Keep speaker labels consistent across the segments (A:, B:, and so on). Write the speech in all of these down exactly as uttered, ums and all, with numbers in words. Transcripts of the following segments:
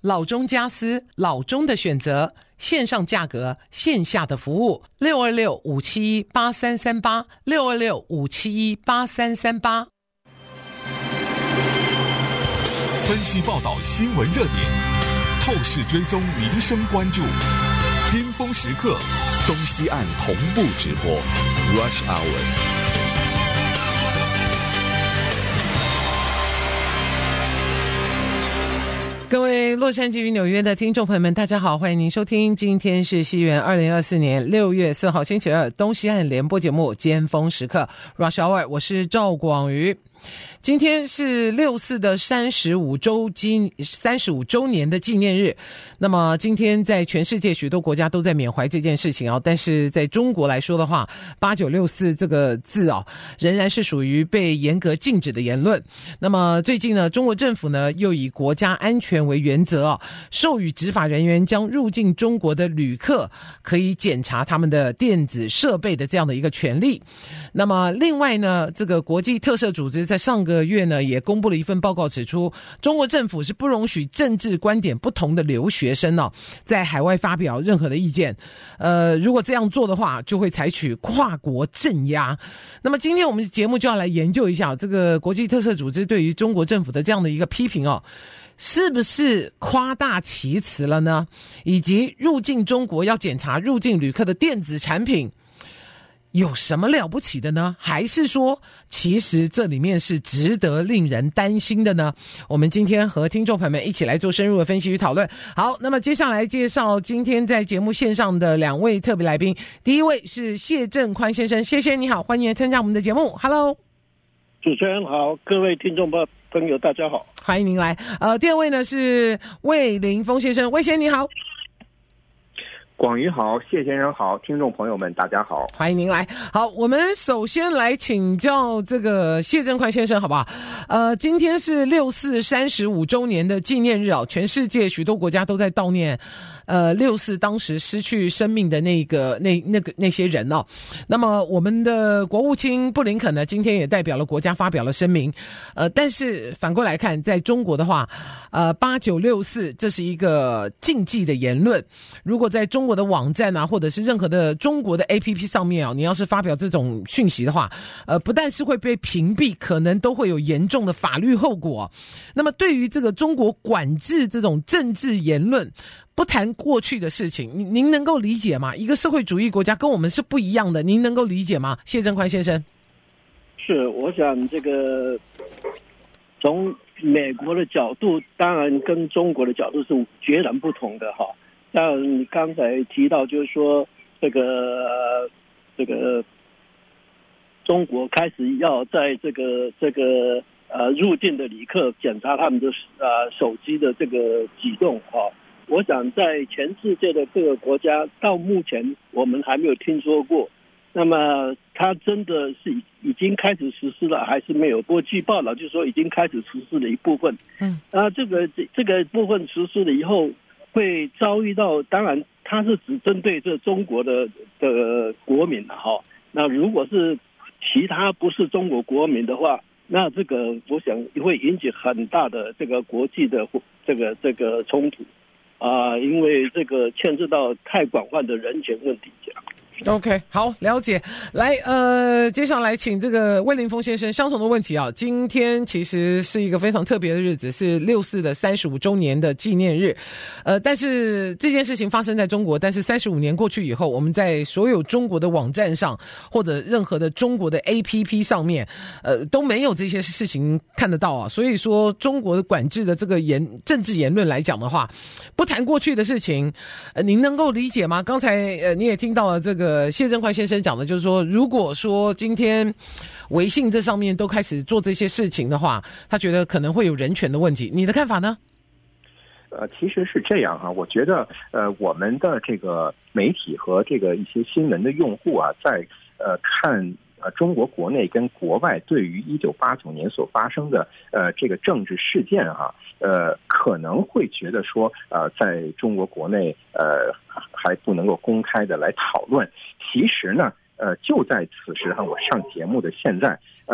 A: 老中家私，老中的选择，线上价格，线下的服务，六二六五七一八三三八，六二六五七一八三三八。
B: 分析报道新闻热点，透视追踪民生关注，尖峰时刻，东西岸同步直播 Rush Hour。
A: 各位洛杉矶与纽约的听众朋友们，大家好，欢迎您收听，今天是西元二零二四年六月四号星期二，东西岸联播节目尖峰时刻 Rush Hour， 我是赵广瑜。今天是六四的三十五周纪三十五周年的纪念日。那么今天在全世界许多国家都在缅怀这件事情啊，但是在中国来说的话，八九六四这个字啊，仍然是属于被严格禁止的言论。那么最近呢，中国政府呢又以国家安全为原则啊，授予执法人员将入境中国的旅客可以检查他们的电子设备的这样的一个权利。那么另外呢，这个国际特赦组织在上个月呢也公布了一份报告，指出中国政府是不容许政治观点不同的留学生哦在海外发表任何的意见。呃，如果这样做的话，就会采取跨国镇压。那么今天我们的节目就要来研究一下这个国际特赦组织对于中国政府的这样的一个批评哦，是不是夸大其词了呢？以及入境中国要检查入境旅客的电子产品有什么了不起的呢？还是说其实这里面是值得令人担心的呢？我们今天和听众朋友们一起来做深入的分析与讨论。好，那么接下来介绍今天在节目线上的两位特别来宾。第一位是谢正宽先生，谢谢你好，欢迎参加我们的节目。 Hello，
C: 主持人好，各位听众朋友大家好，
A: 欢迎您来。呃，第二位呢是魏凌峰先生，魏先生你好。
D: 广瑜好，谢先生好，听众朋友们大家好，
A: 欢迎您来。好，我们首先来请教这个谢正宽先生好不好？呃，今天是六四三十五周年的纪念日啊，全世界许多国家都在悼念呃六四当时失去生命的那个那那个那些人哦。那么我们的国务卿布林肯呢，今天也代表了国家发表了声明。呃，但是反过来看，在中国的话，呃八九六四这是一个禁忌的言论，如果在中国的网站啊，或者是任何的中国的 A P P 上面啊，你要是发表这种讯息的话，呃，不但是会被屏蔽，可能都会有严重的法律后果。那么对于这个中国管制这种政治言论，不谈过去的事情，您您能够理解吗？一个社会主义国家跟我们是不一样的，您能够理解吗？谢正宽先生。
C: 是，我想这个从美国的角度，当然跟中国的角度是截然不同的哈。像你刚才提到，就是说这个、呃、这个中国开始要在这个这个呃入境的旅客检查他们的呃手机的这个举动哈。我想在全世界的各个国家，到目前我们还没有听说过。那么它真的是已经开始实施了，还是没有？不过据报道就是说已经开始实施了一部分。嗯，啊，这个这个部分实施了以后，会遭遇到，当然它是只针对这中国的的国民的哈。那如果是其他不是中国国民的话，那这个我想会引起很大的这个国际的这个这个冲突啊，因为这个牵涉到太广泛的人权问题这样。
A: OK， 好，了解。来，呃，接下来请这个魏凌峰先生相同的问题啊。今天其实是一个非常特别的日子，是六四的三十五周年的纪念日。呃，但是这件事情发生在中国，但是三十五年过去以后，我们在所有中国的网站上或者任何的中国的 A P P 上面，呃，都没有这些事情看得到啊。所以说，中国的管制的这个言政治言论来讲的话，不谈过去的事情，呃，您能够理解吗？刚才呃你也听到了这个。呃，谢正宽先生讲的就是说，如果说今天微信这上面都开始做这些事情的话，他觉得可能会有人权的问题。你的看法呢？
D: 呃，其实是这样哈、啊，我觉得呃，我们的这个媒体和这个一些新闻的用户啊，在呃看呃中国国内跟国外对于一九八九年所发生的呃这个政治事件哈、啊，呃可能会觉得说呃在中国国内呃还不能够公开的来讨论。其实呢，呃就在此时哈，我上节目的现在，呃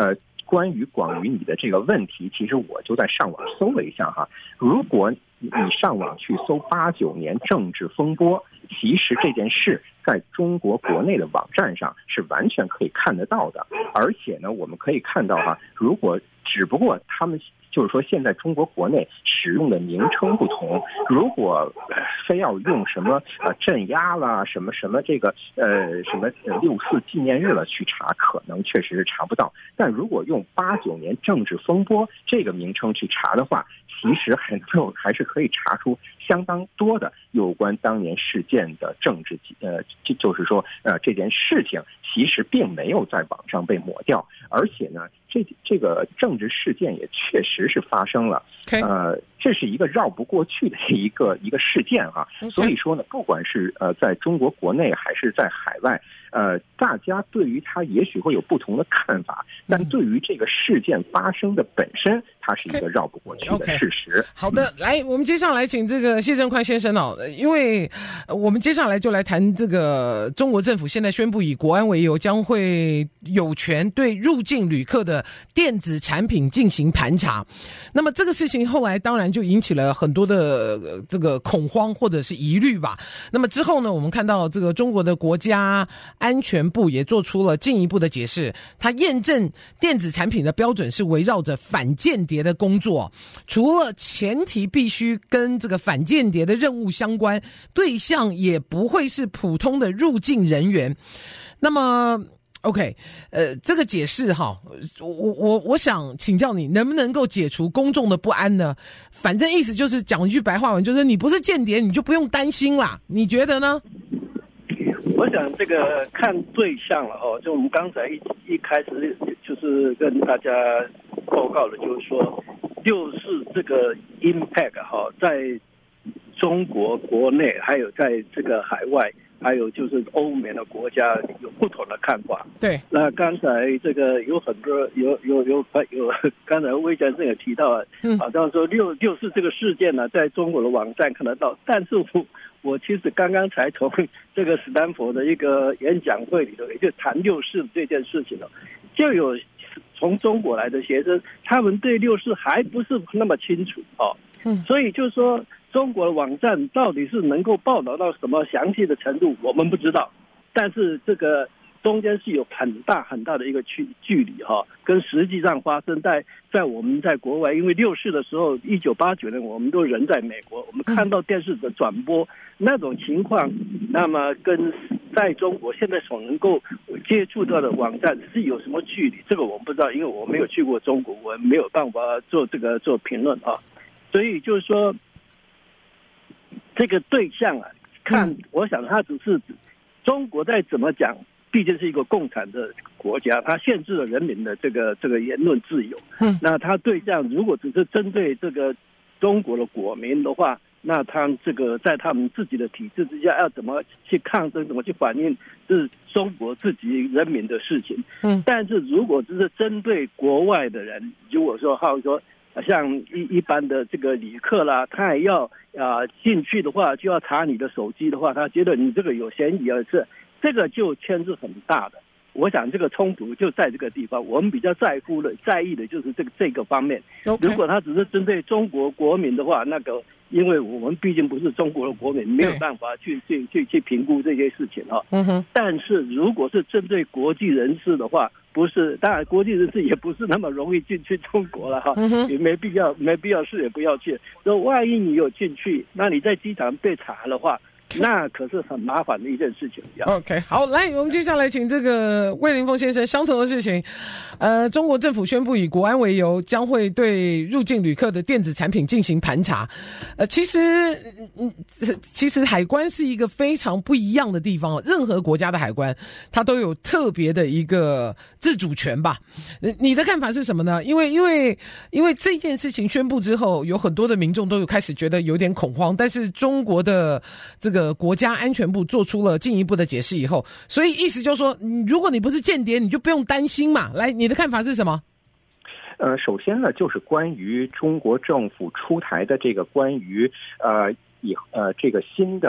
D: 关于广宇你的这个问题，其实我就在上网搜了一下哈。如果你上网去搜八九年政治风波，其实这件事在中国国内的网站上是完全可以看得到的。而且呢，我们可以看到哈，如果只不过他们就是说现在中国国内使用的名称不同，如果非要用什么呃镇压啦，什么什么这个呃什么六四纪念日了去查，可能确实是查不到。但如果用八九年政治风波这个名称去查的话，其实还能够还是可以查出相当多的有关当年事件的政治呃，就就是说呃这件事情其实并没有在网上被抹掉，而且呢，这这个政治事件也确实是发生了，
A: okay.
D: 呃，这是一个绕不过去的一个一个事件哈、啊。所以说呢，不管是呃在中国国内还是在海外，呃，大家对于它也许会有不同的看法，但对于这个事件发生的本身，它是一个绕不过去的事实。
A: Okay. 好的，来，我们接下来请这个谢振宽先生哦，因为我们接下来就来谈这个中国政府现在宣布以国安为由，将会有权对入境旅客的电子产品进行盘查。那么这个事情后来当然就引起了很多的、呃、这个恐慌或者是疑虑吧。那么之后呢，我们看到这个中国的国家安全部也做出了进一步的解释，它验证电子产品的标准是围绕着反间谍的工作，除了前提必须跟这个反间谍的任务相关，对象也不会是普通的入境人员。那么 OK， 呃，这个解释哈，我我我想请教你，能不能够解除公众的不安呢？反正意思就是讲一句白话文，就是你不是间谍，你就不用担心啦。你觉得呢？
C: 我想这个看对象了哦，就我们刚才一一开始就是跟大家报告的，就是说六四这个 impact 哈，在中国国内还有在这个海外，还有就是欧美的国家有不同的看法。
A: 对，
C: 那刚才这个有很多有有有有，刚才魏先生也提到了，嗯，好像说六六四这个事件呢，在中国的网站看得到，但是我我其实刚刚才从这个斯坦福的一个演讲会里头，也就谈六四这件事情了，就有从中国来的学生，他们对六四还不是那么清楚哦，嗯，所以就是说，中国的网站到底是能够报道到什么详细的程度，我们不知道。但是这个中间是有很大很大的一个距距离哈，跟实际上发生在在我们在国外，因为六四的时候，一九八九年我们都人在美国，我们看到电视的转播那种情况，那么跟在中国现在所能够接触到的网站是有什么距离？这个我们不知道，因为我没有去过中国，我没有办法做这个做评论啊。所以就是说，这个对象啊，看，我想他只是中国再怎么讲，毕竟是一个共产的国家，它限制了人民的这个这个言论自由。嗯，那他对象如果只是针对这个中国的国民的话，那他这个在他们自己的体制之下，要怎么去抗争，怎么去反映，是中国自己人民的事情。嗯，但是如果只是针对国外的人，如果说好说。像一一般的这个旅客啦，他也要啊进去的话，就要查你的手机的话，他觉得你这个有嫌疑，而是这个就牵制很大的。我想这个冲突就在这个地方，我们比较在乎的、在意的就是这个这个方面。Okay. 如果他只是针对中国国民的话，那个因为我们毕竟不是中国的国民，没有办法去去去去评估这些事情啊。嗯哼。但是如果是针对国际人士的话，不是，当然国际人士也不是那么容易进去中国了哈，嗯、也没必要，没必要是也不要去。那万一你有进去，那你在机场被查的话，那可是很麻烦的一件事情。
A: OK， 好，来，我们接下来请这个魏凌峰先生，相同的事情，呃，中国政府宣布以国安为由，将会对入境旅客的电子产品进行盘查。呃，其实，嗯，其实海关是一个非常不一样的地方，任何国家的海关，它都有特别的一个自主权吧。你的看法是什么呢？因为，因为，因为这件事情宣布之后，有很多的民众都有开始觉得有点恐慌，但是中国的这个国家安全部做出了进一步的解释以后，所以意思就是说，如果你不是间谍，你就不用担心嘛。来，你的看法是什么？
D: 呃，首先呢，就是关于中国政府出台的这个关于呃以呃这个新的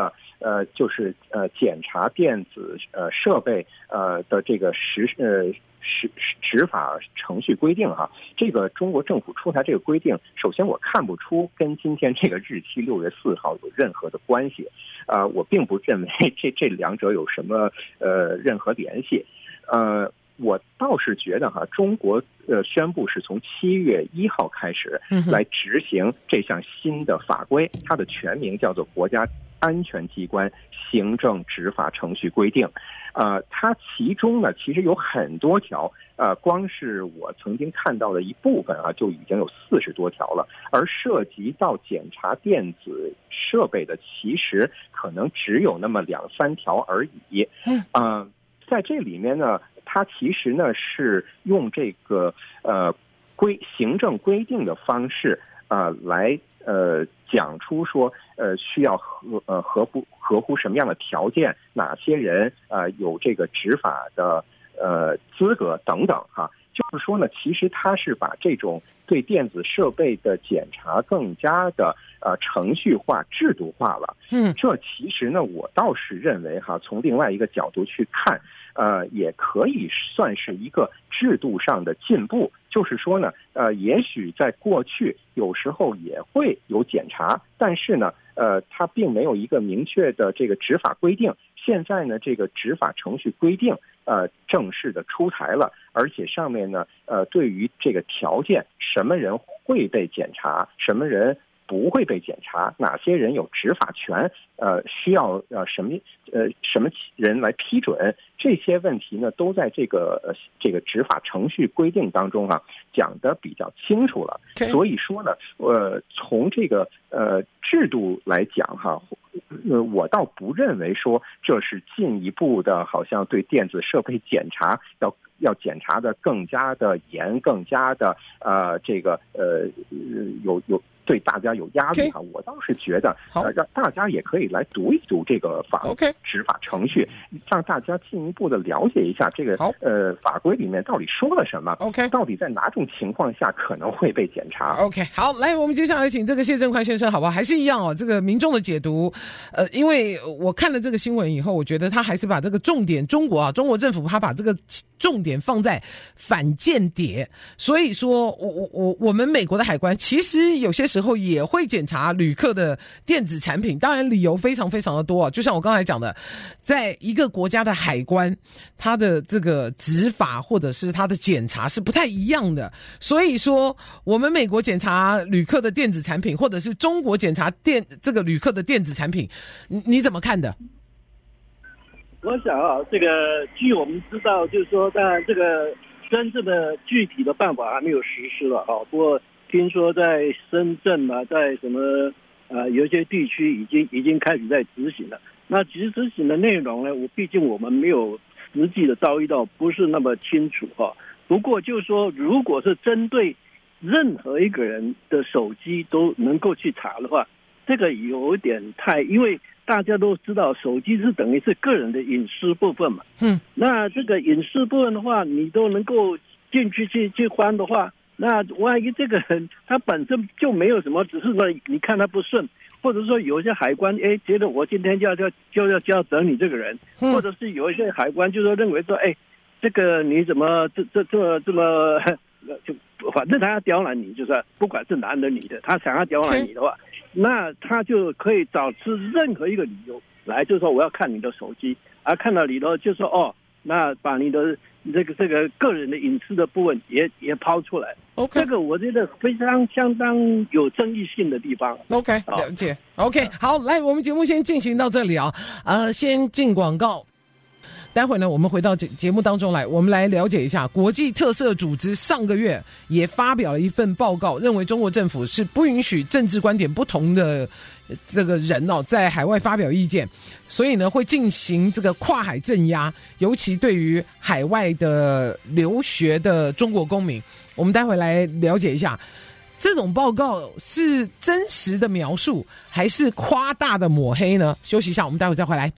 D: 呃，就是呃检查电子呃设备呃的这个实呃实执法程序规定哈，这个中国政府出台这个规定，首先我看不出跟今天这个日期六月四号有任何的关系，呃，我并不认为这这两者有什么呃任何联系，呃。我倒是觉得哈，中国呃宣布是从七月一号开始来执行这项新的法规，它的全名叫做《国家安全机关行政执法程序规定》。呃，它其中呢其实有很多条，呃，光是我曾经看到的一部分啊，就已经有四十多条了，而涉及到检查电子设备的，其实可能只有那么两三条而已。嗯，呃，在这里面呢。它其实呢是用这个呃规行政规定的方式啊、呃、来呃讲出说呃需要合呃合乎合乎什么样的条件，哪些人呃有这个执法的呃资格等等哈。就是说呢，其实它是把这种对电子设备的检查更加的呃程序化、制度化了。嗯，这其实呢，我倒是认为哈，从另外一个角度去看。呃，也可以算是一个制度上的进步。就是说呢，呃，也许在过去有时候也会有检查，但是呢，呃，它并没有一个明确的这个执法规定。现在呢，这个执法程序规定呃正式的出台了，而且上面呢，呃，对于这个条件，什么人会被检查，什么人不会被检查，哪些人有执法权，呃，需要呃什么呃什么人来批准，这些问题呢，都在这个呃这个执法程序规定当中啊讲得比较清楚了。Okay. 所以说呢，呃，从这个呃制度来讲哈，呃，我倒不认为说这是进一步的，好像对电子设备检查要。要检查的更加的严，更加的呃，这个呃有有对大家有压力哈。Okay. 我倒是觉得，呃，让大家也可以来读一读这个法
A: Okay.
D: 执法程序，让大家进一步的了解一下这个呃法规里面到底说了什么
A: ，OK，
D: 到底在哪种情况下可能会被检查
A: ，OK。好，来，我们接下来请这个谢正宽先生，好不好？还是一样哦，这个民众的解读，呃，因为我看了这个新闻以后，我觉得他还是把这个重点，中国啊，中国政府他把这个重点放在反间谍，所以说我我我我们美国的海关其实有些时候也会检查旅客的电子产品，当然理由非常非常的多啊，就像我刚才讲的，在一个国家的海关，它的这个执法或者是它的检查是不太一样的，所以说我们美国检查旅客的电子产品，或者是中国检查电这个旅客的电子产品，你你怎么看的？
C: 我想啊，这个据我们知道，就是说，当然这个真正的具体的办法还没有实施了啊。不过听说在深圳啊，在什么呃有一些地区已经已经开始在执行了。那其实执行的内容呢，我毕竟我们没有实际的遭遇到，不是那么清楚哈。不过就是说，如果是针对任何一个人的手机都能够去查的话，这个有点太，因为大家都知道手机是等于是个人的隐私部分嘛。嗯。那这个隐私部分的话，你都能够进去去去翻的话，那万一这个人他本身就没有什么，只是说你看他不顺，或者说有一些海关哎觉得我今天就要就就要就要整你这个人，嗯、或者是有一些海关就说认为说哎这个你怎么这这这么这么就反正他要刁难你，就是不管是男的女的，他想要刁难你的话。那他就可以找出任何一个理由来，就是说我要看你的手机，而看到里头就说哦，那把你的这个这个个人的隐私的部分也也抛出来。OK， 这个我觉得非常相当有争议性的地方。
A: OK， 了解。OK， 好，来，我们节目先进行到这里啊，呃，先进广告。待会呢，我们回到节目当中来，我们来了解一下国际特赦组织上个月也发表了一份报告，认为中国政府是不允许政治观点不同的这个人哦在海外发表意见，所以呢会进行这个跨海镇压，尤其对于海外的留学的中国公民。我们待会来了解一下，这种报告是真实的描述还是夸大的抹黑呢？休息一下，我们待会再回来。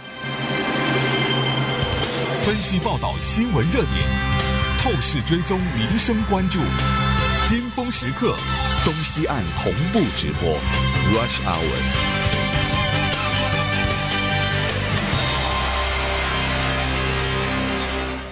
B: 分析报道新闻热点，透视追踪民生关注，尖峰时刻，东西岸同步直播 Rush Hour。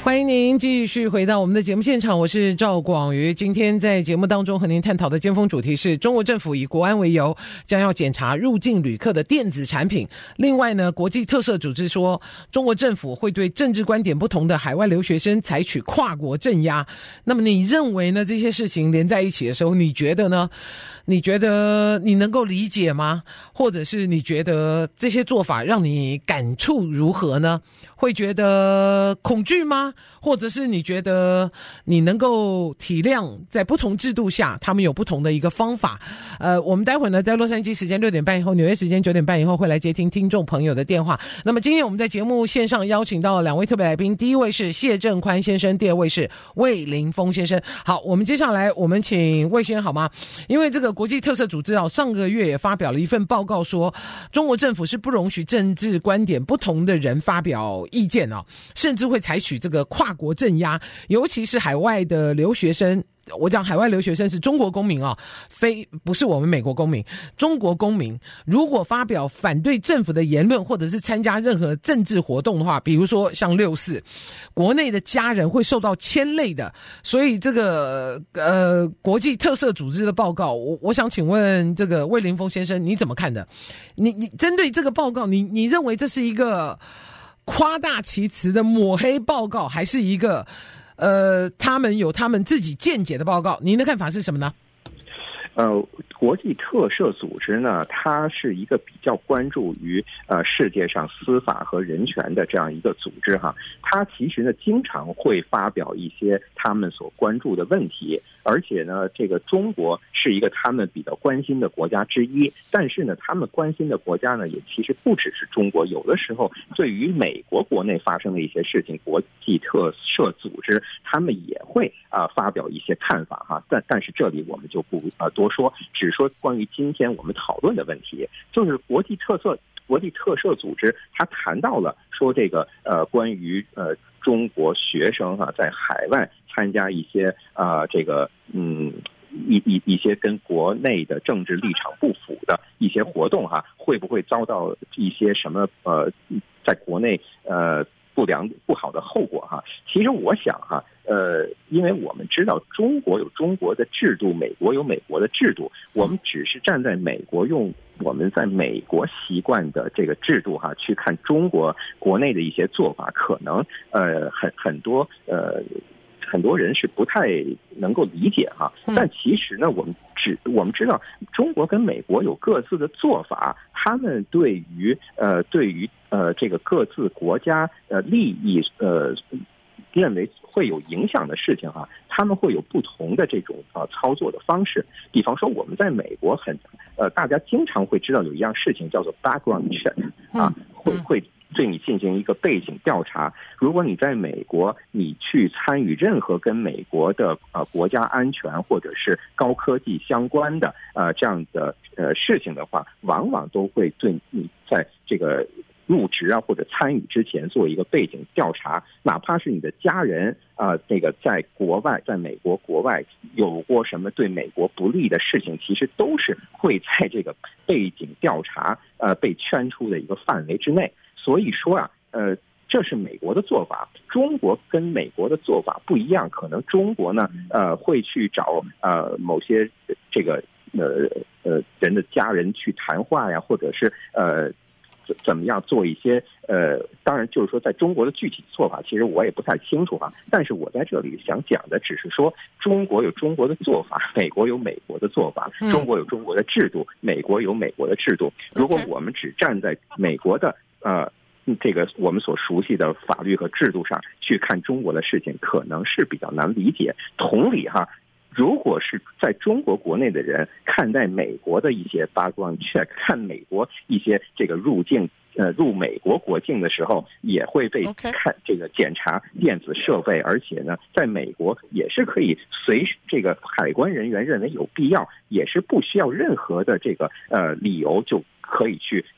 A: 欢迎您继续回到我们的节目现场，我是赵广瑜。今天在节目当中和您探讨的尖峰主题是中国政府以国安为由，将要检查入境旅客的电子产品。另外呢，国际特赦组织说，中国政府会对政治观点不同的海外留学生采取跨国镇压。那么你认为呢？这些事情连在一起的时候，你觉得呢？你觉得你能够理解吗？或者是你觉得这些做法让你感触如何呢？会觉得恐惧吗？或者是你觉得你能够体谅在不同制度下他们有不同的一个方法？呃，我们待会儿呢在洛杉矶时间六点半以后，纽约时间九点半以后会来接听听众朋友的电话。那么今天我们在节目线上邀请到两位特别来宾，第一位是谢正宽先生，第二位是魏凌峰先生。好，我们接下来我们请魏先生好吗？因为这个国际特赦组织啊，上个月也发表了一份报告说，中国政府是不容许政治观点不同的人发表意见啊，甚至会采取这个跨国镇压，尤其是海外的留学生。我讲海外留学生是中国公民啊，非不是我们美国公民。中国公民如果发表反对政府的言论，或者是参加任何政治活动的话，比如说像六四，国内的家人会受到牵累的。所以这个呃国际特赦组织的报告，我我想请问这个魏凌峰先生你怎么看的？你你针对这个报告，你你认为这是一个夸大其词的抹黑报告，还是一个呃，他们有他们自己见解的报告？您的看法是什么呢？
D: 呃，国际特赦组织呢，它是一个比较关注于呃世界上司法和人权的这样一个组织哈。它其实呢，经常会发表一些他们所关注的问题，而且呢，这个中国是一个他们比较关心的国家之一。但是呢，他们关心的国家呢，也其实不只是中国。有的时候，对于美国国内发生的一些事情，国际特赦组织他们也会啊、呃、发表一些看法哈。但但是这里我们就不啊、呃、多说，只说关于今天我们讨论的问题，就是国际特赦国际特赦组织，他谈到了说这个呃关于呃中国学生哈、啊、在海外参加一些啊、呃、这个嗯一一一些跟国内的政治立场不符的一些活动哈、啊，会不会遭到一些什么呃在国内呃不良不好的后果哈？其实我想哈，呃，因为我们知道中国有中国的制度，美国有美国的制度，我们只是站在美国用我们在美国习惯的这个制度哈去看中国国内的一些做法，可能呃很很多呃。很多人是不太能够理解哈，但其实呢，我们只我们知道，中国跟美国有各自的做法，他们对于呃对于呃这个各自国家呃利益呃认为会有影响的事情哈，他们会有不同的这种呃操作的方式。比方说，我们在美国很呃大家经常会知道有一样事情叫做 background check 啊，会会。对你进行一个背景调查。如果你在美国，你去参与任何跟美国的呃国家安全或者是高科技相关的呃这样的呃事情的话，往往都会对你在这个入职啊或者参与之前做一个背景调查，哪怕是你的家人啊、呃，这个在国外，在美国国外有过什么对美国不利的事情，其实都是会在这个背景调查呃被圈出的一个范围之内。所以说啊，呃，这是美国的做法，中国跟美国的做法不一样。可能中国呢，呃，会去找呃某些这个呃呃人的家人去谈话呀，或者是呃怎怎么样做一些呃，当然就是说，在中国的具体做法，其实我也不太清楚哈。但是我在这里想讲的，只是说中国有中国的做法，美国有美国的做法，中国有中国的制度，美国有美国的制度。如果我们只站在美国的呃，这个我们所熟悉的法律和制度上去看中国的事情，可能是比较难理解。同理哈，如果是在中国国内的人看待美国的一些 background check， 看美国一些这个入境呃入美国国境的时候，也会被看这个检查电子设备，而且呢，在美国也是可以随这个海关人员认为有必要，也是不需要任何的这个呃理由就可以去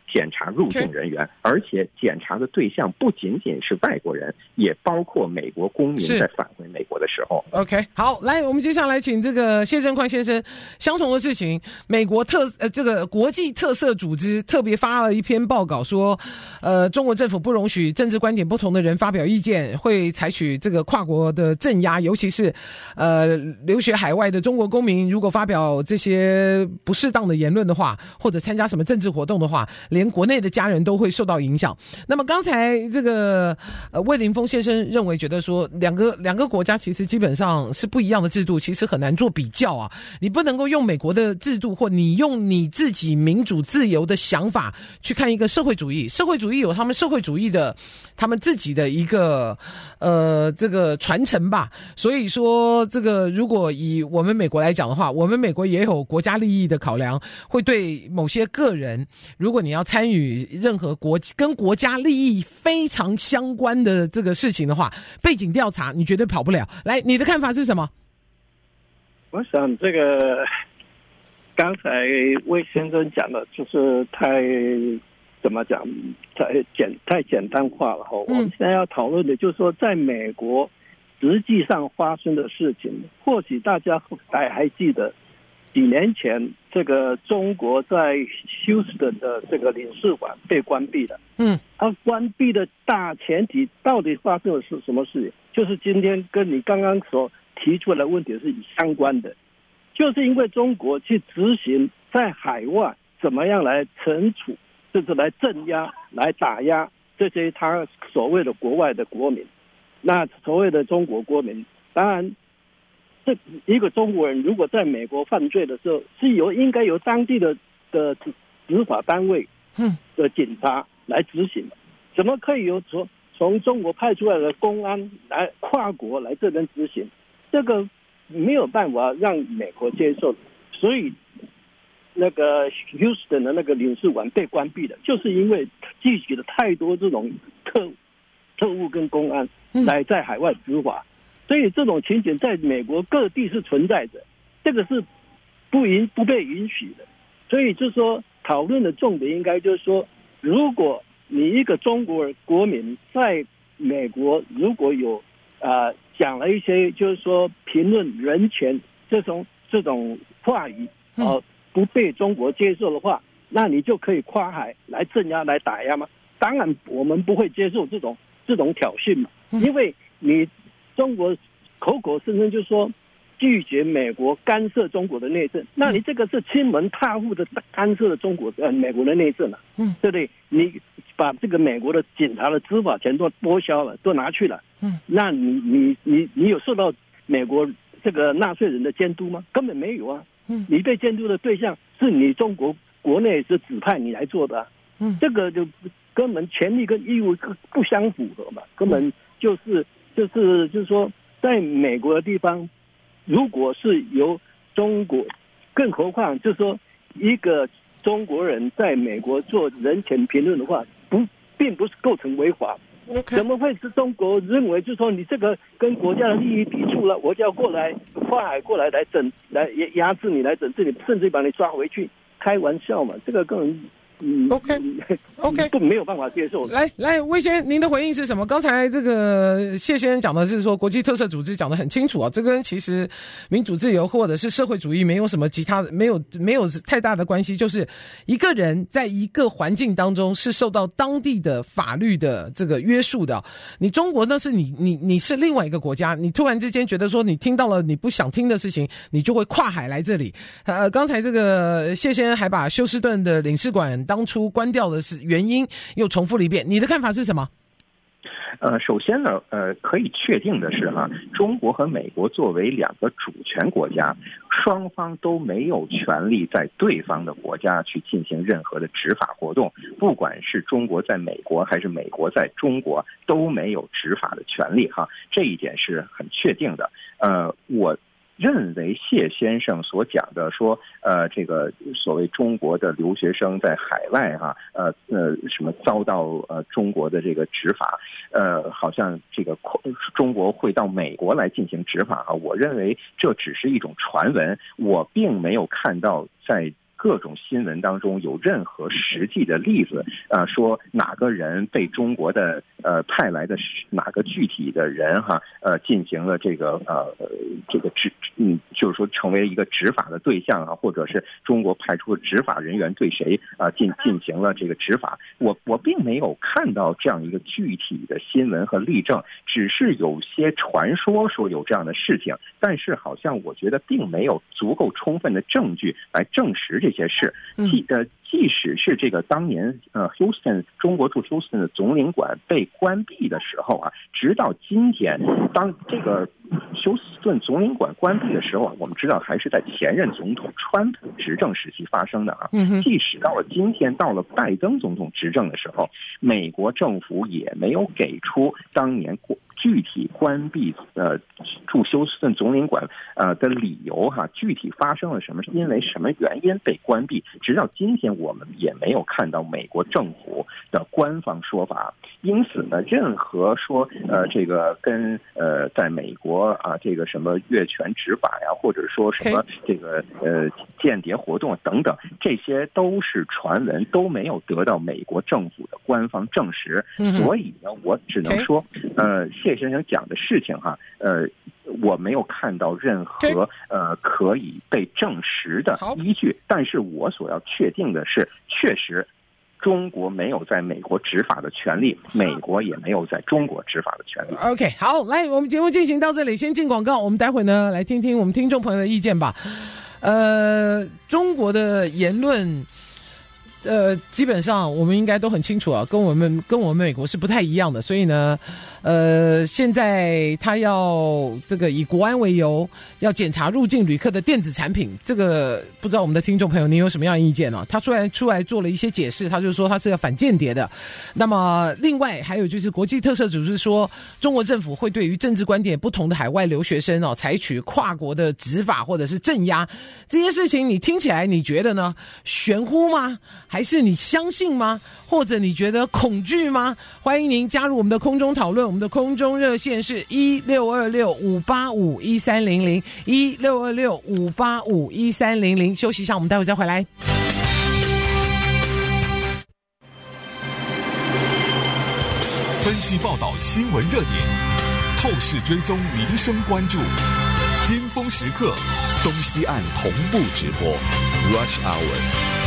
D: 检查入境人员， okay. 而且检查的对象不仅仅是外国人，也包括美国公民在返回美国的时候。
A: OK， 好，来，我们接下来请这个谢振宽先生。相同的事情，美国特呃这个国际特色组织特别发了一篇报告说，呃，中国政府不容许政治观点不同的人发表意见，会采取这个跨国的镇压，尤其是呃留学海外的中国公民，如果发表这些不适当的言论的话，或者参加什么政治活动的话，连国内的家人都会受到影响。那么刚才这个呃魏凌峰先生认为，觉得说两个两个国家其实基本上是不一样的制度，其实很难做比较啊。你不能够用美国的制度，或你用你自己民主自由的想法去看一个社会主义。社会主义有他们社会主义的他们自己的一个呃这个传承吧。所以说这个如果以我们美国来讲的话，我们美国也有国家利益的考量，会对某些个人，如果你要参与任何国跟国家利益非常相关的这个事情的话，背景调查你绝对跑不了。来，你的看法是什么？
C: 我想这个刚才魏先生讲的就是太怎么讲，太简太简单化了。嗯、我们现在要讨论的就是说，在美国实际上发生的事情，或许大家还还记得几年前这个中国在休斯顿的这个领事馆被关闭了。嗯，它关闭的大前提到底发生的是什么事情？就是今天跟你刚刚所提出来的问题是相关的，就是因为中国去执行在海外怎么样来惩处，就是来镇压、来打压这些他所谓的国外的国民。那所谓的中国国民，当然，这一个中国人如果在美国犯罪的时候，是由应该由当地的的执法单位的警察来执行的，怎么可以由从从中国派出来的公安来跨国来这边执行？这个没有办法让美国接受，所以那个 Houston 的那个领事馆被关闭了，就是因为聚集了太多这种特特务跟公安来在海外执法，所以这种情景在美国各地是存在的，这个是不允不被允许的。所以就是说，讨论的重点应该就是说，如果你一个中国国民在美国如果有啊、呃、讲了一些就是说评论人权这种这种话语，呃不被中国接受的话，那你就可以跨海来镇压来打压吗？当然我们不会接受这种这种挑衅嘛，因为你中国口口声声就说拒绝美国干涉中国的内政，那你这个是亲门踏户的干涉了中国呃美国的内政了，嗯，对不对？你把这个美国的警察的执法权都剥削了，都拿去了，嗯，那你你你你有受到美国这个纳税人的监督吗？根本没有啊，嗯，你被监督的对象是你中国国内是指派你来做的，啊，嗯，这个就根本权利跟义务不相符合嘛，根本就是就是就是说，在美国的地方。如果是由中国，更何况就是说一个中国人在美国做人权评论的话，不并不是构成违法。Okay. 怎么会是中国认为就是说你这个跟国家的利益抵触了，我就要过来跨海过来来整来压制你，来整治你，甚至把你抓回去？开玩笑嘛，这个根本。嗯
A: ，OK OK，
C: 不没有办法接受。
A: 来来，魏先生，您的回应是什么？刚才这个谢先生讲的是说，国际特色组织讲得很清楚啊，这跟其实民主自由或者是社会主义没有什么其他没有没有太大的关系，就是一个人在一个环境当中是受到当地的法律的这个约束的。你中国那是你你你是另外一个国家，你突然之间觉得说你听到了你不想听的事情，你就会跨海来这里。呃，刚才这个谢先生还把休斯顿的领事馆当初关掉的是原因又重复了一遍，你的看法是什么？
D: 呃，首先呢，呃，可以确定的是哈，中国和美国作为两个主权国家，双方都没有权利在对方的国家去进行任何的执法活动，不管是中国在美国还是美国在中国，都没有执法的权利哈，这一点是很确定的。呃，我。认为谢先生所讲的说，呃，这个所谓中国的留学生在海外哈、啊，呃呃，什么遭到呃中国的这个执法，呃，好像这个中国会到美国来进行执法啊，我认为这只是一种传闻，我并没有看到在各种新闻当中有任何实际的例子，呃，说哪个人被中国的呃派来的哪个具体的人哈，呃，进行了这个呃这个执嗯，就是说成为一个执法的对象啊，或者是中国派出的执法人员对谁啊进进行了这个执法，我我并没有看到这样一个具体的新闻和例证，只是有些传说说有这样的事情，但是好像我觉得并没有足够充分的证据来证实这些事。即呃，即使是这个当年呃 Houston 中国驻 Houston 的总领馆被关闭的时候啊，直到今天，当这个休斯顿总领馆关闭的时候啊，我们知道还是在前任总统川普执政时期发生的啊。即使到了今天，到了拜登总统执政的时候，美国政府也没有给出当年过。具体关闭呃驻休斯顿总领馆呃的理由哈，具体发生了什么，因为什么原因被关闭，直到今天我们也没有看到美国政府的官方说法。因此呢，任何说呃这个跟呃在美国啊这个什么越权执法呀，或者说什么这个呃间谍活动等等，这些都是传闻，都没有得到美国政府的官方证实。所以呢，我只能说呃。谢先生讲的事情哈，呃，我没有看到任何呃可以被证实的依据，但是我所要确定的是，确实中国没有在美国执法的权利，美国也没有在中国执法的权利。
A: OK， 好，来，我们节目进行到这里，先进广告，我们待会呢来听听我们听众朋友的意见吧。呃，中国的言论。呃，基本上我们应该都很清楚啊，跟我们跟我们美国是不太一样的，所以呢，呃，现在他要这个以国安为由，要检查入境旅客的电子产品，这个不知道我们的听众朋友你有什么样的意见呢？他虽然出来做了一些解释，他就说他是要反间谍的。那么，另外还有就是国际特赦组织说，中国政府会对于政治观点不同的海外留学生哦，采取跨国的执法或者是镇压这些事情，你听起来你觉得呢？玄乎吗？还是你相信吗？或者你觉得恐惧吗？欢迎您加入我们的空中讨论，我们的空中热线是一六二六五八五一三零零一六二六五八五一三零零。休息一下，我们待会再回来。
B: 分析报道新闻热点，透视追踪民生关注，尖峰时刻，东西岸同步直播 Rush Hour。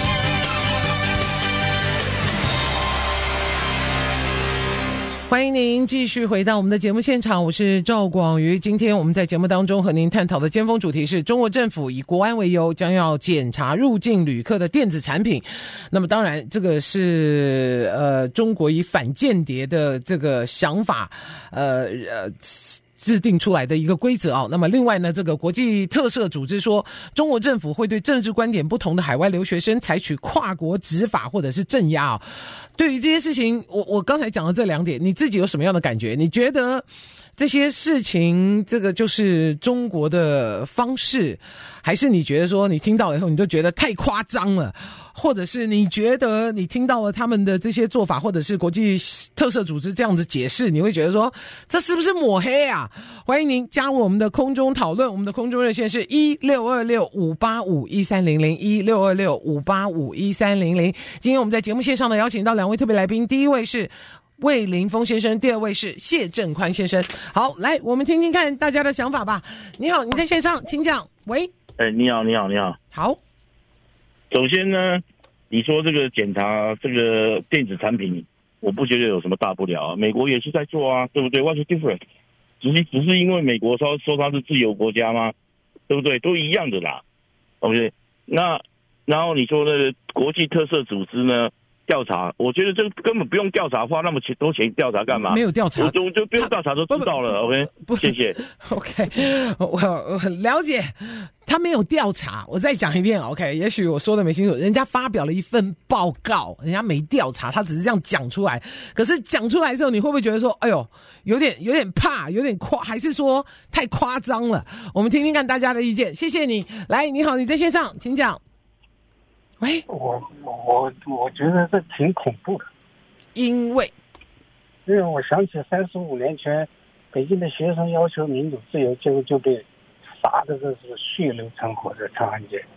A: 欢迎您继续回到我们的节目现场，我是赵广瑜。今天我们在节目当中和您探讨的尖峰主题是中国政府以国安为由将要检查入境旅客的电子产品。那么当然这个是呃中国以反间谍的这个想法呃呃制定出来的一个规则啊。那么另外呢，这个国际特赦组织说，中国政府会对政治观点不同的海外留学生采取跨国执法或者是镇压啊。对于这些事情，我我刚才讲的这两点，你自己有什么样的感觉？你觉得这些事情这个就是中国的方式，还是你觉得说你听到以后你就觉得太夸张了？或者是你觉得你听到了他们的这些做法，或者是国际特赦组织这样子解释，你会觉得说这是不是抹黑啊？欢迎您加入我们的空中讨论，我们的空中热线是一六二六五八五一三零零一六二六五八五一三零零。今天我们在节目线上呢邀请到两位特别来宾，第一位是魏凌峰先生，第二位是谢正宽先生。好，来我们听听看大家的想法吧。你好，你在线上，请讲。喂，
E: 哎，你好，你好，你好。
A: 好。
E: 首先呢，你说这个检查这个电子产品，我不觉得有什么大不了啊，美国也是在做啊，对不对 ？What's the difference？ 只是只是因为美国说说它是自由国家吗？对不对？都一样的啦。OK， 那然后你说那个国际特赦组织呢？调查，我觉得这个根本不用调查，花那么多钱调查干嘛？
A: 没有调查，
E: 我就就不用调查都知道了。OK， 谢谢。
A: OK， 我我很了解，他没有调查。我再讲一遍 ，OK， 也许我说的没清楚，人家发表了一份报告，人家没调查，他只是这样讲出来。可是讲出来之后，你会不会觉得说，哎呦，有点有点怕，有点夸，还是说太夸张了？我们听听看大家的意见。谢谢你，来，你好，你在线上，请讲。喂，
F: 我我我觉得这挺恐怖的，
A: 因为
F: 因为我想起三十五年前北京的学生要求民主自由，结果就被杀的这是血流成河的长安街。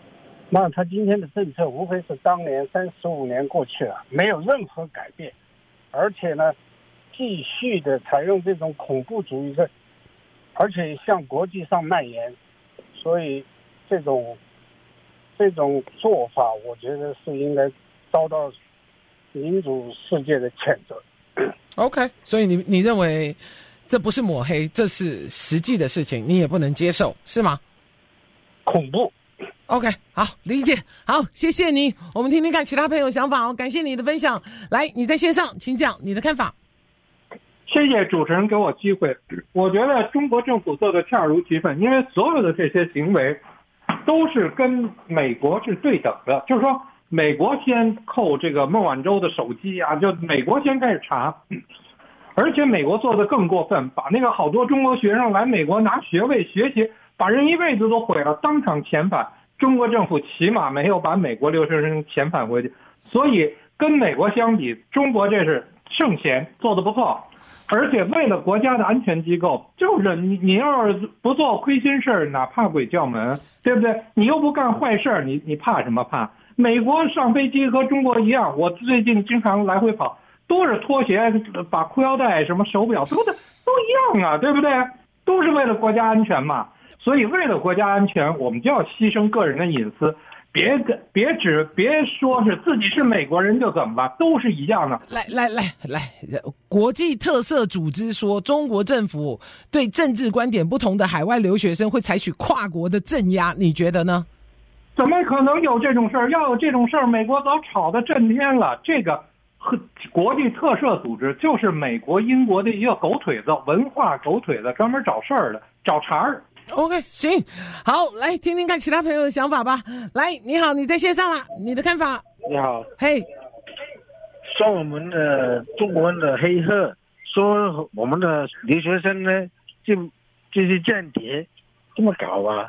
F: 那他今天的政策无非是当年三十五年过去了，没有任何改变，而且呢，继续的采用这种恐怖主义的，而且向国际上蔓延，所以这种这种做法，我觉得是应该遭到民主世界的谴责。
A: OK， 所以你你认为这不是抹黑，这是实际的事情，你也不能接受，是吗？
F: 恐怖。
A: OK， 好，理解，好，谢谢你。我们听听看其他朋友想法哦，感谢你的分享。来，你在线上，请讲你的看法。
G: 谢谢主持人给我机会。我觉得中国政府做的恰如其分，因为所有的这些行为都是跟美国是对等的，就是说美国先扣这个孟晚舟的手机啊，就美国先开始查，而且美国做的更过分，把那个好多中国学生来美国拿学位学习，把人一辈子都毁了，当场遣返。中国政府起码没有把美国留学生遣返回去，所以跟美国相比，中国这是圣贤，做得不错。而且为了国家的安全机构，就是你你要是不做亏心事，哪怕鬼叫门，对不对？你又不干坏事，你你怕什么怕？美国上飞机和中国一样，我最近经常来回跑，都是拖鞋、把裤腰带、什么手表，都都一样啊，对不对？都是为了国家安全嘛。所以为了国家安全，我们就要牺牲个人的隐私，别别只别说是自己是美国人就怎么了，都是一样的。
A: 来来来来，国际特赦组织说，中国政府对政治观点不同的海外留学生会采取跨国的镇压，你觉得呢？
G: 怎么可能有这种事儿？要有这种事儿，美国早吵得震天了。这个国际特赦组织就是美国、英国的一个狗腿子，文化狗腿子，专门找事儿的，找茬儿。
A: OK， 行，好，来听听看其他朋友的想法吧。来，你好，你在线上了，你的看法？
F: 你好，
A: 嘿、hey ，
F: 说我们的中国人的黑客，说我们的留学生呢，就就是间谍，这么搞啊？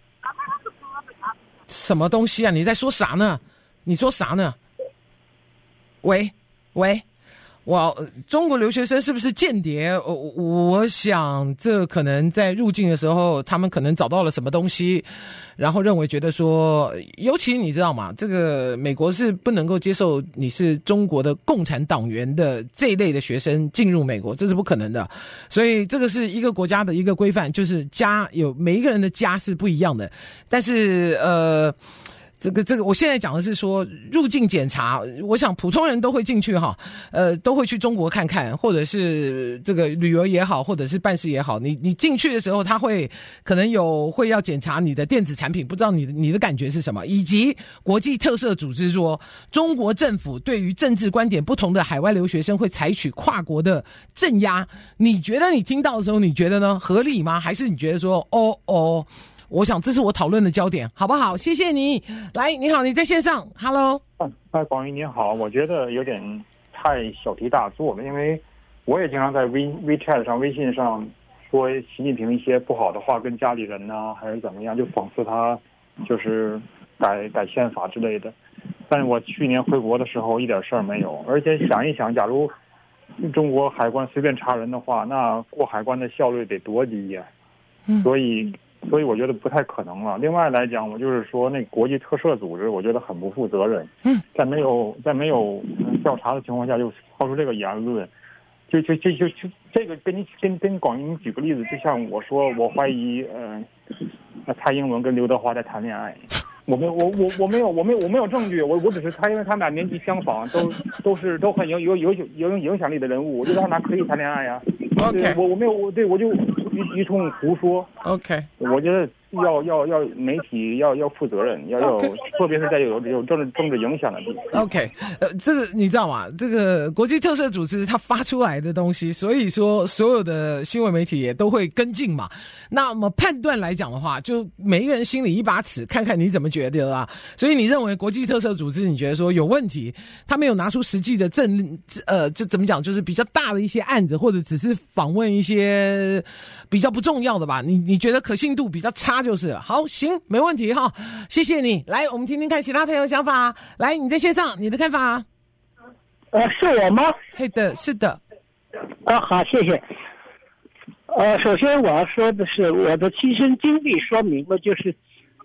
A: 什么东西啊？你在说啥呢？你说啥呢？喂喂。哇，中国留学生是不是间谍？我我想这可能在入境的时候，他们可能找到了什么东西，然后认为觉得说，尤其你知道吗？这个美国是不能够接受你是中国的共产党员的这一类的学生进入美国，这是不可能的。所以这个是一个国家的一个规范，就是家有每一个人的家是不一样的，但是呃。这个这个，我现在讲的是说入境检查，我想普通人都会进去哈，呃，都会去中国看看，或者是这个旅游也好，或者是办事也好，你你进去的时候，他会可能有会要检查你的电子产品，不知道你的你的感觉是什么？以及国际特赦组织说，中国政府对于政治观点不同的海外留学生会采取跨国的镇压，你觉得你听到的时候，你觉得呢？合理吗？还是你觉得说，哦哦？我想这是我讨论的焦点，好不好？谢谢你。来，你好，你在线上 ，Hello。
H: 哎，广宇你好，我觉得有点太小题大做了，因为我也经常在 We WeChat 上、微信上说习近平一些不好的话，跟家里人呐、啊，还是怎么样，就讽刺他，就是改改宪法之类的。但是我去年回国的时候一点事儿没有，而且想一想，假如中国海关随便查人的话，那过海关的效率得多低呀、嗯！所以。所以我觉得不太可能了。另外来讲，我就是说，那国际特赦组织，我觉得很不负责任。嗯，在没有在没有调查的情况下，就抛出这个言论，就就就就就这个跟你跟跟广义举个例子，就像我说，我怀疑，嗯、呃，蔡英文跟刘德华在谈恋爱。我没有，我我我没有，我没有，我没有证据，我我只是他，因为他们俩年纪相仿，都都是都很有有有有影响力的人物，我觉得他俩可以谈恋爱呀、啊。OK， 我我没有，我对我就一一通胡说。
A: OK，
H: 我觉得要要要媒体要要负责任，要要，
A: okay.
H: 特别是在有有政治政治影响的地方。
A: OK， 呃，这个你知道吗？这个国际特赦组织它发出来的东西，所以说所有的新闻媒体也都会跟进嘛。那么判断来讲的话，就每一个人心里一把尺，看看你怎么觉得啦。所以你认为国际特赦组织，你觉得说有问题，他没有拿出实际的证，呃，这怎么讲，就是比较大的一些案子，或者只是访问一些比较不重要的吧？你你觉得可信度比较差就是了。好，行，没问题哈，谢谢你。来，我们听听看其他朋友的想法。来，你在线上，你的看法？
F: 呃，是我吗？
A: 是的，是的。
F: 啊，好，谢谢。呃，首先我要说的是，我的亲身经历说明了，就是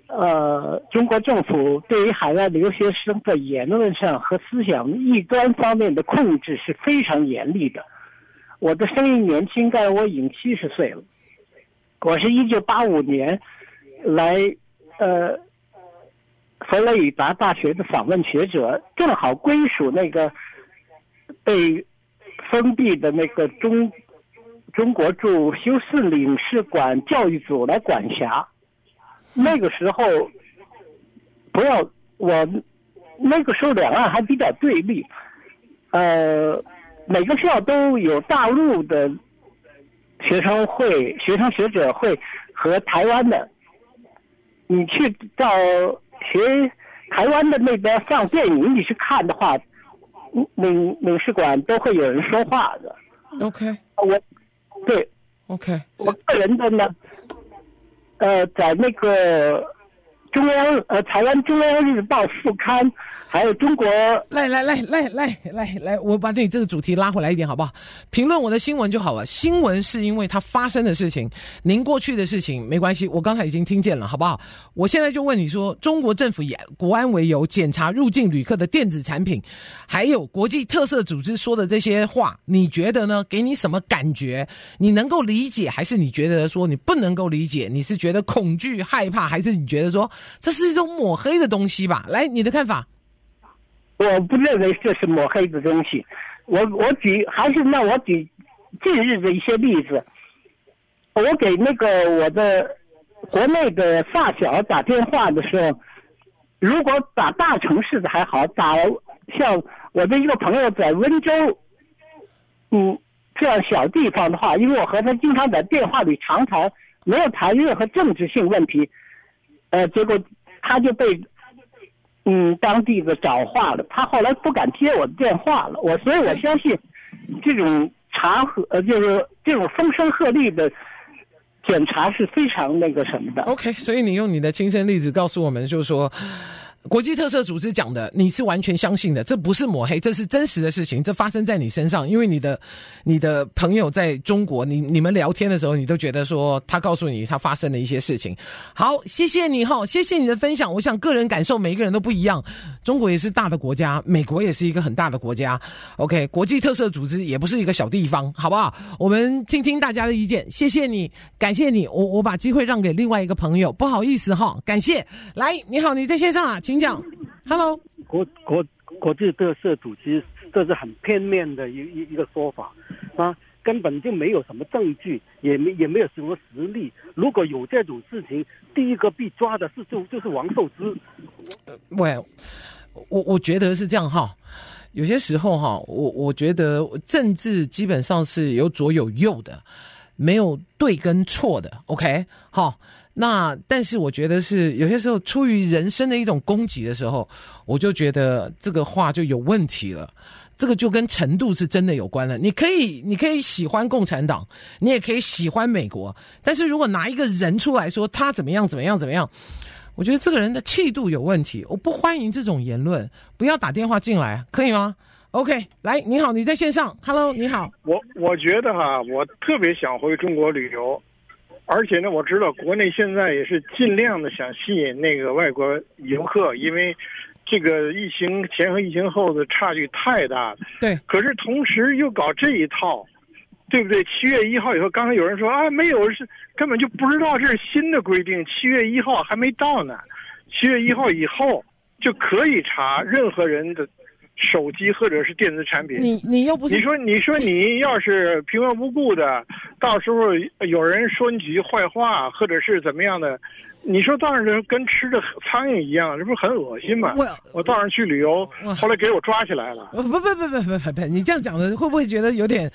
I: 呃，中国政府对于海外留学生的言论上和思想异端方面的控制是非常严厉的。我的声音年轻，但我已经七十岁了。我是一九八五年来呃佛罗里达大学的访问学者，正好归属那个被封闭的那个中中国驻休斯领事馆教育组来管辖。那个时候，不要我那个时候两岸还比较对立，呃，每个校都有大陆的学生会、学生学者会和台湾的。你去到学台湾的那边放电影，你去看的话，领领事馆都会有人说话的。
A: OK，
I: 我对
A: OK，
I: 我个人的呢。呃，在那个中央呃台湾中央日报副刊，还有中国
A: 来来来来来来来，我把你这个主题拉回来一点好不好？评论我的新闻就好了。新闻是因为它发生的事情，您过去的事情没关系，我刚才已经听见了，好不好？我现在就问你说，中国政府以国安为由检查入境旅客的电子产品，还有国际特赦组织说的这些话，你觉得呢？给你什么感觉？你能够理解，还是你觉得说你不能够理解？你是觉得恐惧、害怕，还是你觉得说这是一种抹黑的东西吧？来，你的看法。
I: 我不认为这是抹黑的东西。我我举还是那我举近日的一些例子。我给那个我的国内的发小打电话的时候，如果打大城市的还好，打像我的一个朋友在温州，嗯，这样小地方的话，因为我和他经常在电话里长谈，没有谈任何政治性问题，呃，结果他就被。嗯，当地的找话了，他后来不敢接我的电话了。我所以，我相信这种查核，呃，就是这种风声鹤唳的检查是非常那个什么的。
A: OK， 所以你用你的亲身例子告诉我们，就是说，国际特赦组织讲的，你是完全相信的，这不是抹黑，这是真实的事情，这发生在你身上。因为你的你的朋友在中国，你你们聊天的时候，你都觉得说他告诉你他发生了一些事情。好，谢谢你哈，谢谢你的分享。我想个人感受每一个人都不一样，中国也是大的国家，美国也是一个很大的国家。OK， 国际特赦组织也不是一个小地方，好不好？我们听听大家的意见，谢谢你，感谢你。我我把机会让给另外一个朋友，不好意思哈，感谢。来，你好，你在线上啊？请讲 ，Hello。
J: 国国国际特赦组织，这是很片面的一一一个说法，啊，根本就没有什么证据，也没也没有什么实力。如果有这种事情，第一个被抓的是就就是王寿之。
A: 喂，我我觉得是这样哈。有些时候哈，我我觉得政治基本上是有左有右的，没有对跟错的。OK， 好。那但是我觉得是有些时候出于人生的一种攻击的时候，我就觉得这个话就有问题了。这个就跟程度是真的有关了。你可以你可以喜欢共产党，你也可以喜欢美国，但是如果拿一个人出来说他怎么样怎么样怎么样，我觉得这个人的气度有问题。我不欢迎这种言论，不要打电话进来，可以吗？ OK， 来，你好，你在线上 ，Hello， 你好。
K: 我我觉得哈，我特别想回中国旅游。而且呢，我知道国内现在也是尽量的想吸引那个外国游客，因为这个疫情前和疫情后的差距太大了。
A: 对。
K: 可是同时又搞这一套，对不对？七月一号以后，刚才有人说啊，没有，是根本就不知道这是新的规定。七月一号还没到呢，七月一号以后就可以查任何人的手机或者是电子产品。
A: 你你又不是
K: 你说你说你要是平白无故的，到时候有人说你几句坏话，或者是怎么样的，你说到那儿跟吃着苍蝇一样，这不是很恶心吗？
A: 我
K: 我到那儿去旅游，后来给我抓起来了。
A: 不不不不不不不，你这样讲的会不会觉得有点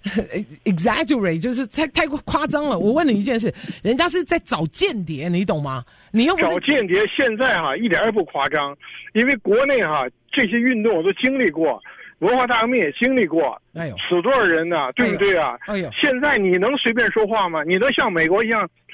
A: exaggerate， 就是太太过夸张了？我问你一件事，人家是在找间谍，你懂吗？你又不是
K: 找间谍，现在哈一点也不夸张，因为国内哈这些运动我都经历过。文化大革命也经历过，
A: 哎呦，
K: 死多少人呢？对不对啊？
A: 哎呦，
K: 现在你能随便说话吗？你能像美国一样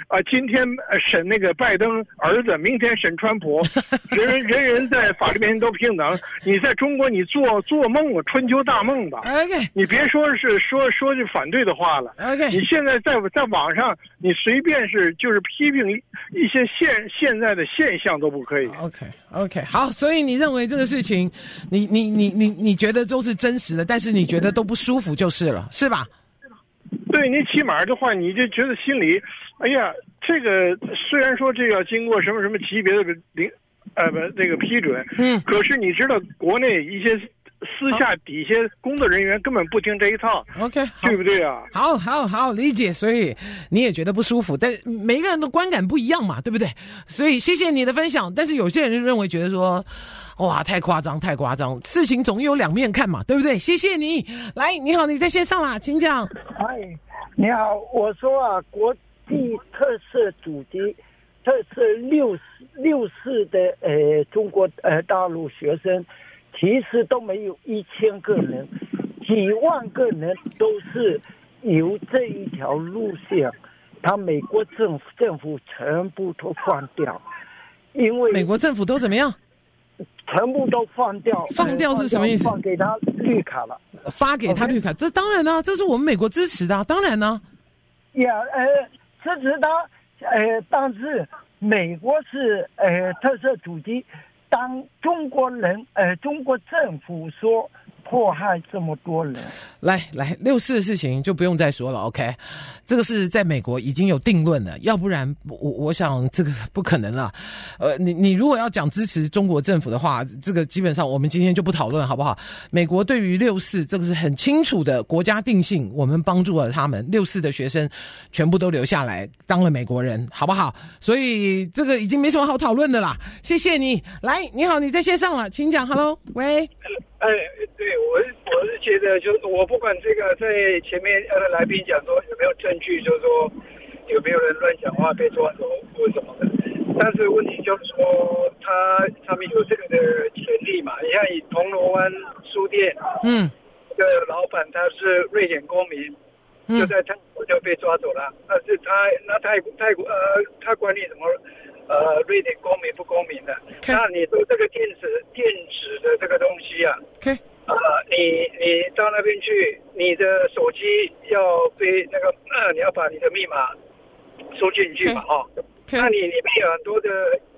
K: 啊，今天审那个拜登儿子，明天审川普，人人人人在法律面前都平等。你在中国，你做做梦吧，春秋大梦吧。
A: OK，
K: 你别说是说说句反对的话了。
A: OK，
K: 你现在在在网上，你随便是就是批评一些现现在的现象都不可以。
A: OK OK， 好，所以你认为这个事情，你你你你你觉得都是真实的，但是你觉得都不舒服就是了，是吧？
K: 对，你起码的话，你就觉得心里，哎呀，这个虽然说这个经过什么什么级别的领，呃不这个批准，
A: 嗯，
K: 可是你知道国内一些私下底下工作人员根本不听这一套
A: ，OK，
K: 对不对啊？
A: 好好好，理解，所以你也觉得不舒服，但每个人的观感不一样嘛，对不对？所以谢谢你的分享，但是有些人认为觉得说，哇，太夸张，太夸张，事情总有两面看嘛，对不对？谢谢你，来，你好，你在线上啦，请讲。
L: 嗨，你好，我说啊，国际特色主题特色六六四的呃中国呃大陆学生。其实都没有一千个人，几万个人都是由这一条路线，他美国政府政府全部都放掉，因为
A: 美国政府都怎么样？
L: 全部都放掉，
A: 放掉是什么意思？
L: 放给他绿卡了，
A: 发给他绿卡， okay. 这当然呢、啊，这是我们美国支持的、啊，当然呢、
L: 啊。呀，呃，支持他，呃，但是美国是呃特色主题。当中国人，呃，中国政府说迫害这么多人，
A: 来来，六四的事情就不用再说了 ，OK， 这个是在美国已经有定论了，要不然我我想这个不可能了。呃，你你如果要讲支持中国政府的话，这个基本上我们今天就不讨论，好不好？美国对于六四这个是很清楚的国家定性，我们帮助了他们，六四的学生全部都留下来当了美国人，好不好？所以这个已经没什么好讨论的啦。谢谢你，来，你好，你在线上了，请讲 ，Hello， 喂。
M: 哎，对我我是觉得，就我不管这个在前面呃来宾讲说有没有证据，就是说有没有人乱讲话被抓走或什么的，但是问题就是说他他们有这个的权利嘛。你看以铜锣湾书店，嗯，这个老板他是瑞典公民，嗯、就在泰国就被抓走了。但是他那泰泰国呃他管你什么？呃，瑞典公民不公民的， okay. 那你说这个电子电子的这个东西啊，
A: okay.
M: 呃，你你到那边去，你的手机要被那个，呃，你要把你的密码输进去嘛，哈、okay. 哦， okay. 那你里面有很多的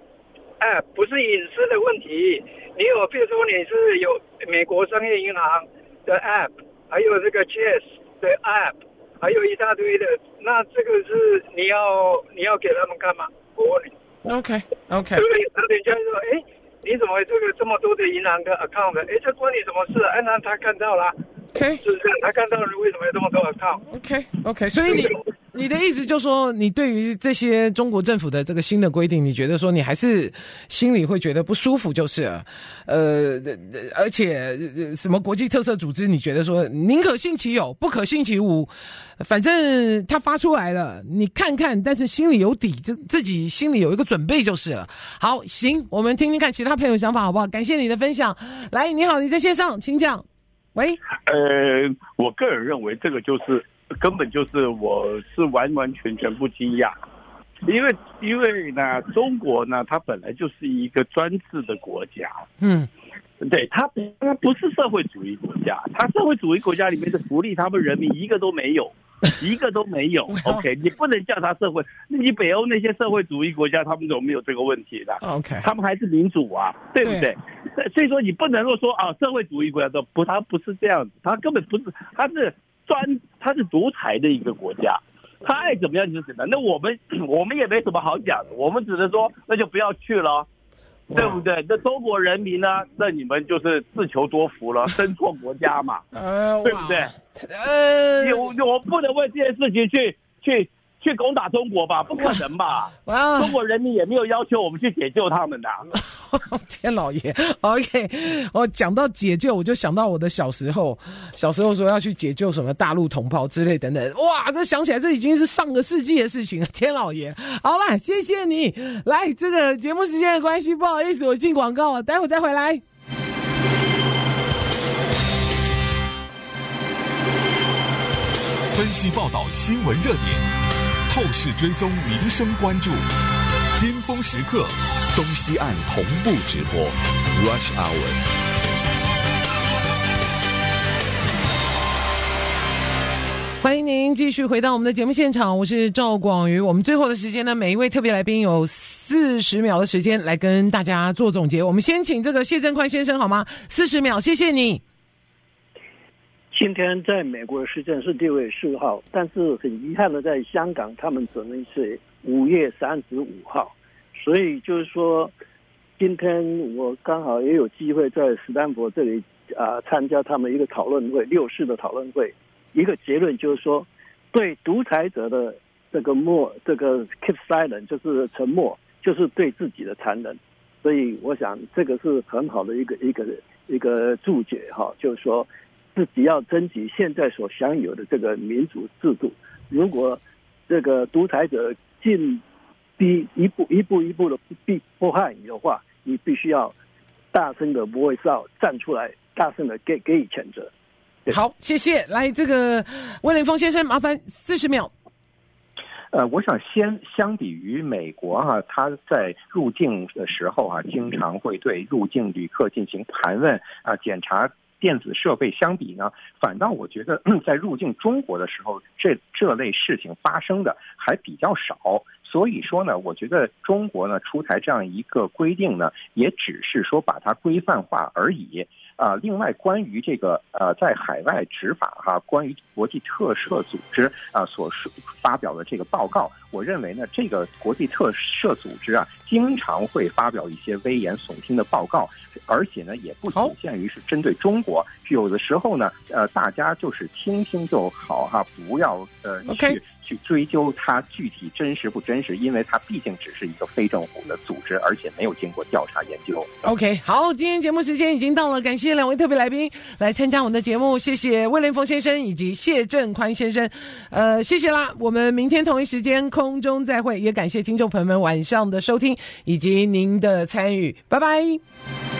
M: app， 不是隐私的问题，你有，比如说你是有美国商业银行的 app， 还有这个 Chess 的 app， 还有一大堆的，那这个是你要你要给他们干嘛？我问你。
A: OK OK，
M: 对不对？那人家说，哎，你怎么这个这么多的银行的 account？ 哎，这关你什么事？哎，那他看到了
A: ，OK，
M: 是不是？他看到了，为什么有这么多 account？OK
A: OK， 所以你你的意思就是说，你对于这些中国政府的这个新的规定，你觉得说你还是心里会觉得不舒服，就是了，呃，而且什么国际特色组织，你觉得说宁可信其有，不可信其无。反正他发出来了，你看看，但是心里有底，自自己心里有一个准备就是了。好，行，我们听听看其他朋友想法好不好？感谢你的分享。来，你好，你在线上，请讲。喂，
N: 呃，我个人认为这个就是根本就是我是完完全全不惊讶，因为因为呢，中国呢，它本来就是一个专制的国家，嗯。对，它它不是社会主义国家，它社会主义国家里面的福利，他们人民一个都没有，一个都没有。OK， 你不能叫它社会，你北欧那些社会主义国家，他们怎么没有这个问题的
A: ？OK，
N: 他们还是民主啊，对不对？对，所以说你不能够说啊，社会主义国家都不，它不是这样子，它根本不是，它是专，它是独裁的一个国家，它爱怎么样就怎么样。那我们我们也没什么好讲的，我们只能说那就不要去了。对不对？那中国人民呢？那你们就是自求多福了，生错国家嘛，呃、对不对？呃，我我不能为这件事情去去去攻打中国吧？不可能吧？中国人民也没有要求我们去解救他们的。
A: 天老爷 ，OK， 我讲到解救，我就想到我的小时候，小时候说要去解救什么大陆同胞之类等等，哇，这想起来这已经是上个世纪的事情了。天老爷，好啦，谢谢你。来，这个节目时间的关系，不好意思，我进广告了，待会再回来。
B: 分析报道新闻热点， 透视追踪民生关注，尖峰时刻东西岸同步直播 Rush Hour。
A: 欢迎您继续回到我们的节目现场，我是赵广瑜。我们最后的时间呢，每一位特别来宾有四十秒的时间来跟大家做总结。我们先请这个谢振宽先生好吗？四十秒，谢谢你。
C: 今天在美国的时间是六月四号，但是很遗憾的，在香港他们只能是五月三十五号，所以就是说，今天我刚好也有机会在斯坦福这里啊、呃、参加他们一个讨论会，六四的讨论会。一个结论就是说，对独裁者的这个默，这个 keep silent 就是沉默，就是对自己的残忍。所以我想这个是很好的一个一个一个注解哈，就是说自己要争取现在所享有的这个民主制度。如果这个独裁者进逼一步一步一步的逼迫害你的话，你必须要大声的voice out，站出来，大声的给给予谴责。
A: 好，谢谢。来，这个威廉峰先生，麻烦四十秒。
D: 呃，我想先相比于美国哈、啊，他在入境的时候啊，经常会对入境旅客进行盘问啊，检查电子设备相比呢，反倒我觉得在入境中国的时候，这这类事情发生的还比较少。所以说呢，我觉得中国呢出台这样一个规定呢，也只是说把它规范化而已。啊、呃，另外关于这个呃，在海外执法哈、啊，关于国际特赦组织啊、呃、所发表的这个报告，我认为呢，这个国际特赦组织啊，经常会发表一些危言耸听的报告，而且呢，也不仅限于是针对中国，有的时候呢，呃，大家就是听听就好哈、啊，不要呃去。Okay. 去追究它具体真实不真实，因为它毕竟只是一个非政府的组织，而且没有经过调查研究。
A: OK， 好，今天节目时间已经到了，感谢两位特别来宾来参加我们的节目，谢谢威廉峰先生以及谢振宽先生，呃，谢谢啦，我们明天同一时间空中再会，也感谢听众朋友们晚上的收听以及您的参与，拜拜。